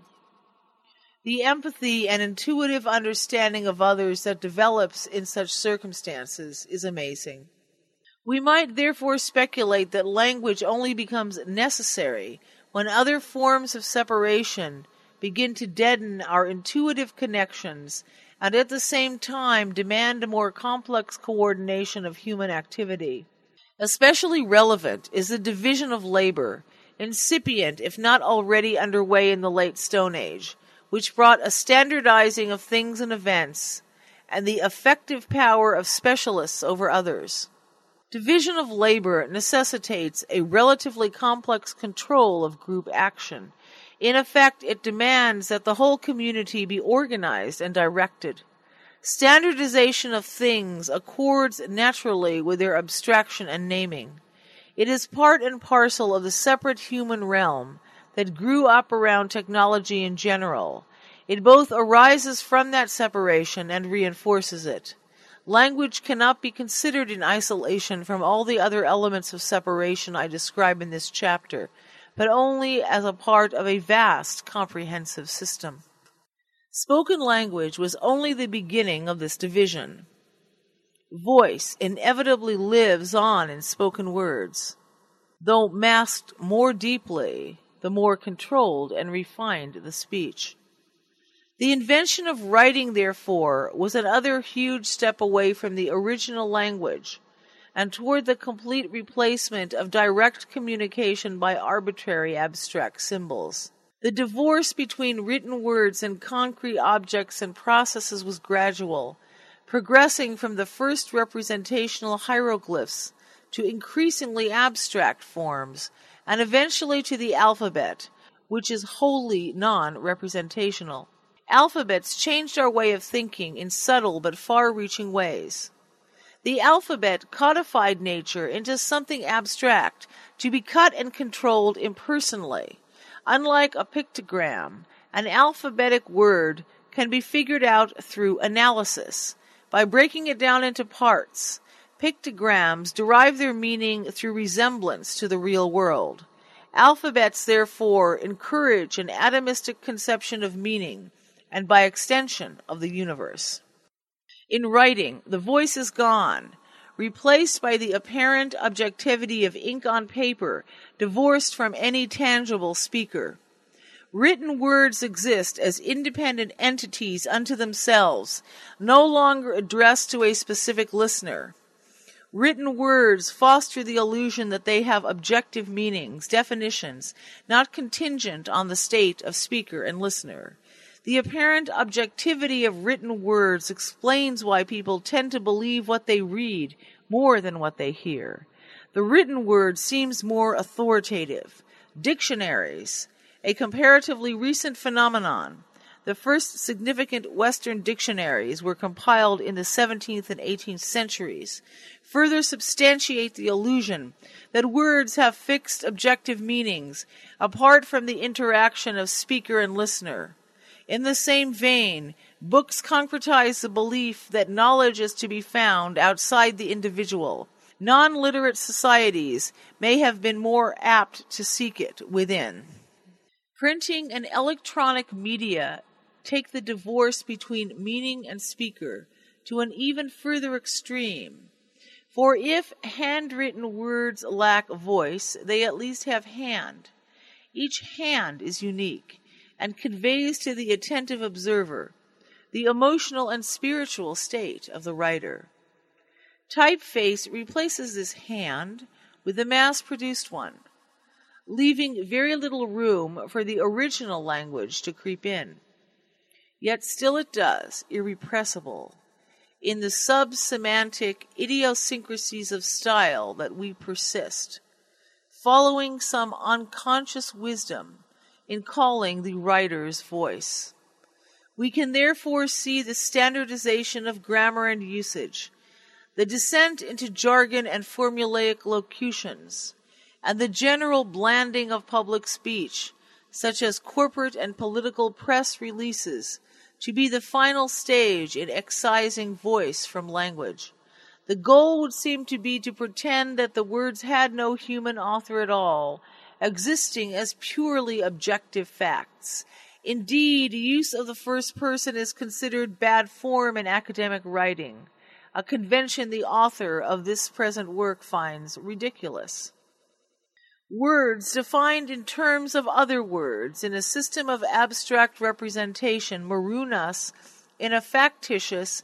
The empathy and intuitive understanding of others that develops in such circumstances is amazing. We might therefore speculate that language only becomes necessary when other forms of separation begin to deaden our intuitive connections and at the same time demand a more complex coordination of human activity. Especially relevant is the division of labor, incipient if not already underway in the late Stone Age, which brought a standardizing of things and events and the effective power of specialists over others. Division of labor necessitates a relatively complex control of group action. In effect, it demands that the whole community be organized and directed. Standardization of things accords naturally with their abstraction and naming. It is part and parcel of the separate human realm that grew up around technology in general. It both arises from that separation and reinforces it. Language cannot be considered in isolation from all the other elements of separation I describe in this chapter, but only as a part of a vast, comprehensive system. Spoken language was only the beginning of this division. Voice inevitably lives on in spoken words, though masked more deeply, the more controlled and refined the speech. The invention of writing, therefore, was another huge step away from the original language and toward the complete replacement of direct communication by arbitrary abstract symbols. The divorce between written words and concrete objects and processes was gradual, progressing from the first representational hieroglyphs to increasingly abstract forms, and eventually to the alphabet, which is wholly non-representational. Alphabets changed our way of thinking in subtle but far-reaching ways. The alphabet codified nature into something abstract, to be cut and controlled impersonally. Unlike a pictogram, an alphabetic word can be figured out through analysis, by breaking it down into parts. Pictograms derive their meaning through resemblance to the real world. Alphabets, therefore, encourage an atomistic conception of meaning, and by extension of the universe. In writing, the voice is gone, replaced by the apparent objectivity of ink on paper, divorced from any tangible speaker. Written words exist as independent entities unto themselves, no longer addressed to a specific listener. Written words foster the illusion that they have objective meanings, definitions, not contingent on the state of speaker and listener. The apparent objectivity of written words explains why people tend to believe what they read more than what they hear. The written word seems more authoritative. Dictionaries, a comparatively recent phenomenon. The first significant Western dictionaries were compiled in the 17th and 18th centuries, further substantiate the illusion that words have fixed objective meanings apart from the interaction of speaker and listener. In the same vein, books concretize the belief that knowledge is to be found outside the individual. Non-literate societies may have been more apt to seek it within. Printing and electronic media take the divorce between meaning and speaker to an even further extreme. For if handwritten words lack voice, they at least have hand. Each hand is unique and conveys to the attentive observer the emotional and spiritual state of the writer. Typeface replaces this hand with a mass-produced one, leaving very little room for the original language to creep in. Yet still it does, irrepressible, in the sub-semantic idiosyncrasies of style that we persist, following some unconscious wisdom in calling the writer's voice. We can therefore see the standardization of grammar and usage, the descent into jargon and formulaic locutions, and the general blanding of public speech, such as corporate and political press releases, to be the final stage in excising voice from language. The goal would seem to be to pretend that the words had no human author at all, existing as purely objective facts. Indeed, use of the first person is considered bad form in academic writing, a convention the author of this present work finds ridiculous. Words defined in terms of other words in a system of abstract representation maroon us in a factitious,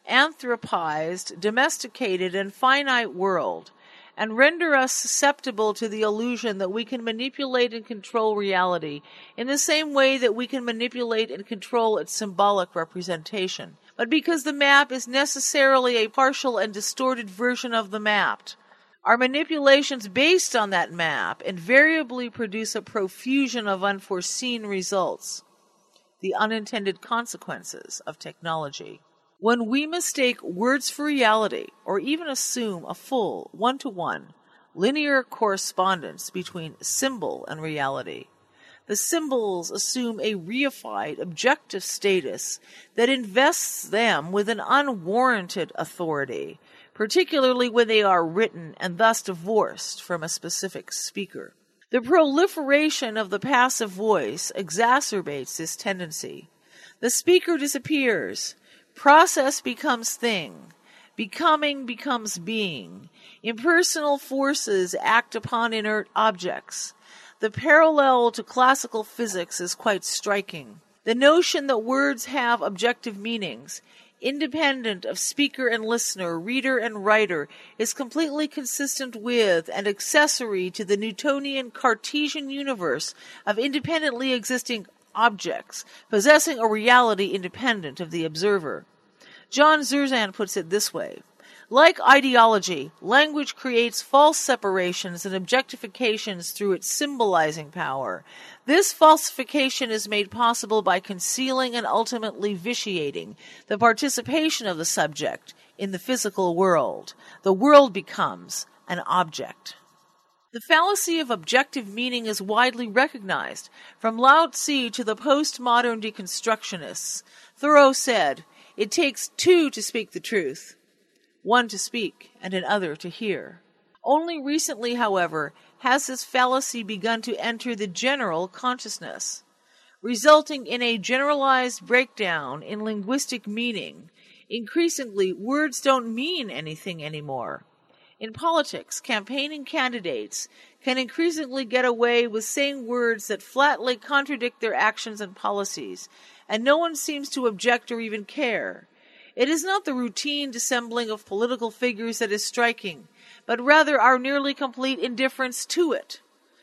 anthropized, domesticated, and finite world, and render us susceptible to the illusion that we can manipulate and control reality in the same way that we can manipulate and control its symbolic representation. But because the map is necessarily a partial and distorted version of the mapped, our manipulations based on that map invariably produce a profusion of unforeseen results, the unintended consequences of technology. When we mistake words for reality, or even assume a full, one-to-one, linear correspondence between symbol and reality, the symbols assume a reified, objective status that invests them with an unwarranted authority, particularly when they are written and thus divorced from a specific speaker. The proliferation of the passive voice exacerbates this tendency. The speaker disappears. Process becomes thing. Becoming becomes being. Impersonal forces act upon inert objects. The parallel to classical physics is quite striking. The notion that words have objective meanings, independent of speaker and listener, reader and writer, is completely consistent with and accessory to the Newtonian Cartesian universe of independently existing objects, possessing a reality independent of the observer. John Zerzan puts it this way: like ideology, language creates false separations and objectifications through its symbolizing power. This falsification is made possible by concealing and ultimately vitiating the participation of the subject in the physical world. The world becomes an object. The fallacy of objective meaning is widely recognized, from Lao Tzu to the postmodern deconstructionists. Thoreau said, "It takes two to speak the truth, one to speak and another to hear." Only recently, however, has this fallacy begun to enter the general consciousness, resulting in a generalized breakdown in linguistic meaning. Increasingly, words don't mean anything anymore. In politics, campaigning candidates can increasingly get away with saying words that flatly contradict their actions and policies, and no one seems to object or even care. It is not the routine dissembling of political figures that is striking, but rather our nearly complete indifference to it.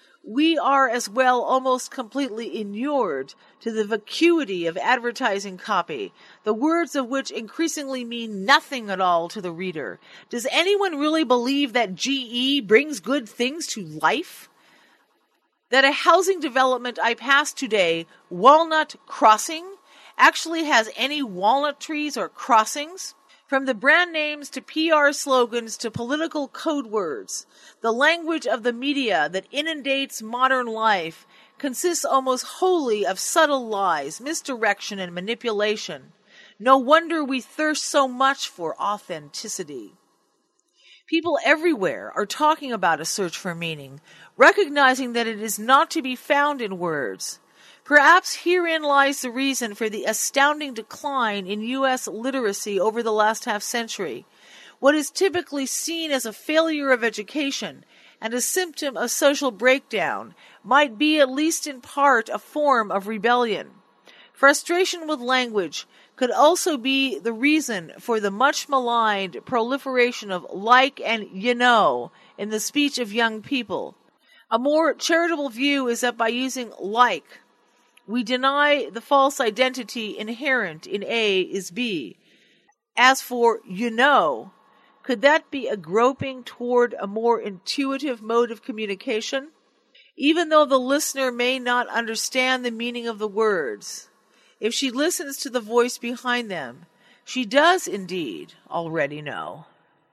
We are as well almost completely inured to the vacuity of advertising copy, the words of which increasingly mean nothing at all to the reader. Does anyone really believe that GE brings good things to life? That a housing development I passed today, Walnut Crossing, actually has any walnut trees or crossings? From the brand names to PR slogans to political code words, the language of the media that inundates modern life consists almost wholly of subtle lies, misdirection, and manipulation. No wonder we thirst so much for authenticity. People everywhere are talking about a search for meaning, recognizing that it is not to be found in words. Perhaps herein lies the reason for the astounding decline in U.S. literacy over the last half-century. What is typically seen as a failure of education and a symptom of social breakdown, might be at least in part a form of rebellion. Frustration with language could also be the reason for the much maligned proliferation of like and you know in the speech of young people. A more charitable view is that by using like, we deny the false identity inherent in A is B. As for you know, could that be a groping toward a more intuitive mode of communication? Even though the listener may not understand the meaning of the words, if she listens to the voice behind them, she does indeed already know.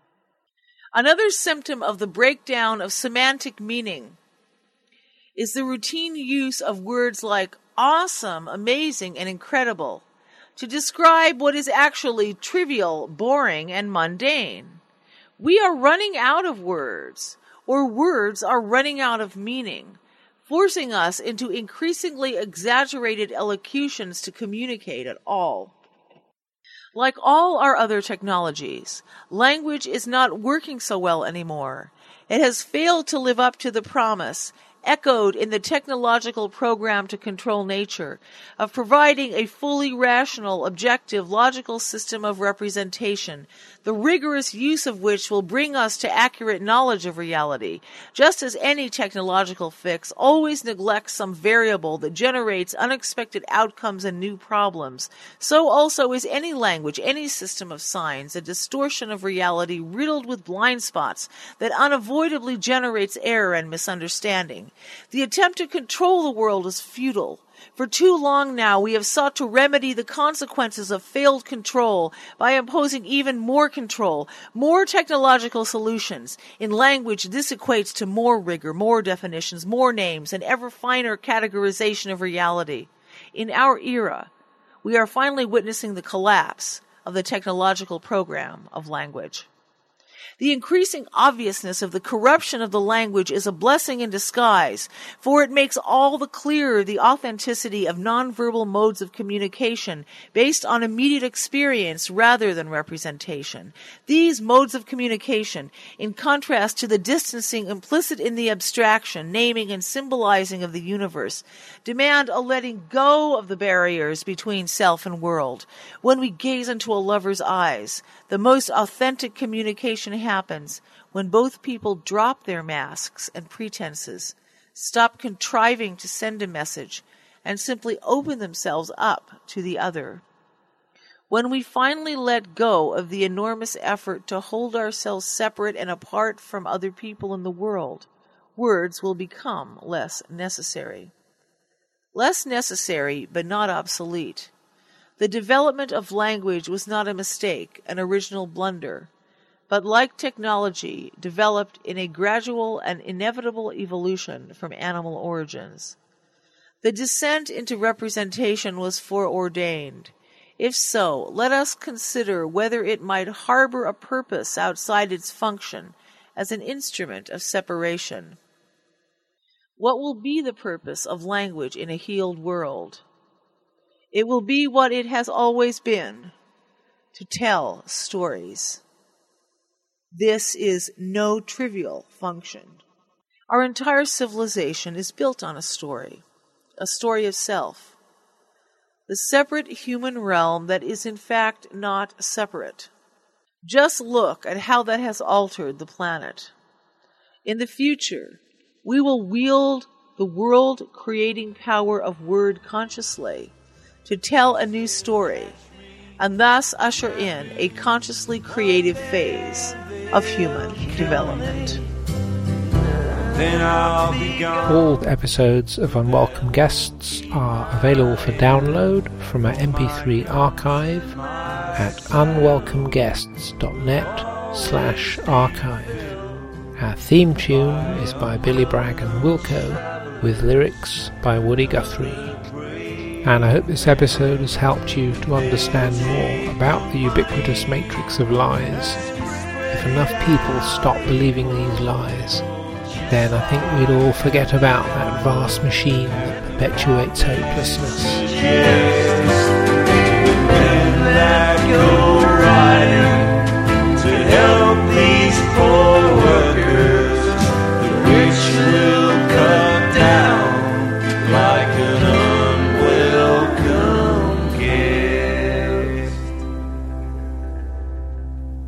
Another symptom of the breakdown of semantic meaning is the routine use of words like awesome, amazing, and incredible to describe what is actually trivial, boring, and mundane. We are running out of words, or words are running out of meaning, forcing us into increasingly exaggerated elocutions to communicate at all. Like all our other technologies, language is not working so well anymore. It has failed to live up to the promise, echoed in the technological program to control nature, of providing a fully rational, objective, logical system of representation, the rigorous use of which will bring us to accurate knowledge of reality, just as any technological fix always neglects some variable that generates unexpected outcomes and new problems. So also is any language, any system of signs, a distortion of reality riddled with blind spots that unavoidably generates error and misunderstanding. The attempt to control the world is futile. For too long now we have sought to remedy the consequences of failed control by imposing even more control, more technological solutions. In language, this equates to more rigor, more definitions, more names, and ever finer categorization of reality. In our era, we are finally witnessing the collapse of the technological program of language. The increasing obviousness of the corruption of the language is a blessing in disguise, for it makes all the clearer the authenticity of nonverbal modes of communication based on immediate experience rather than representation. These modes of communication, in contrast to the distancing implicit in the abstraction, naming, and symbolizing of the universe, demand a letting go of the barriers between self and world. When we gaze into a lover's eyes, the most authentic communication happens when both people drop their masks and pretenses, stop contriving to send a message, and simply open themselves up to the other. When we finally let go of the enormous effort to hold ourselves separate and apart from other people in the world, words will become less necessary. Less necessary, but not obsolete. The development of language was not a mistake, an original blunder, but like technology, developed in a gradual and inevitable evolution from animal origins. The descent into representation was foreordained. If so, let us consider whether it might harbor a purpose outside its function as an instrument of separation. What will be the purpose of language in a healed world? It will be what it has always been, to tell stories. This is no trivial function. Our entire civilization is built on a story of self. The separate human realm that is in fact not separate. Just look at how that has altered the planet. In the future, we will wield the world-creating power of word consciously to tell a new story, and thus usher in a consciously creative phase of human development. All episodes of Unwelcome Guests are available for download from our MP3 archive at unwelcomeguests.net/archive. Our theme tune is by Billy Bragg and Wilco, with lyrics by Woody Guthrie. And I hope this episode has helped you to understand more about the ubiquitous matrix of lies. If enough people stop believing these lies, then I think we'd all forget about that vast machine that perpetuates hopelessness.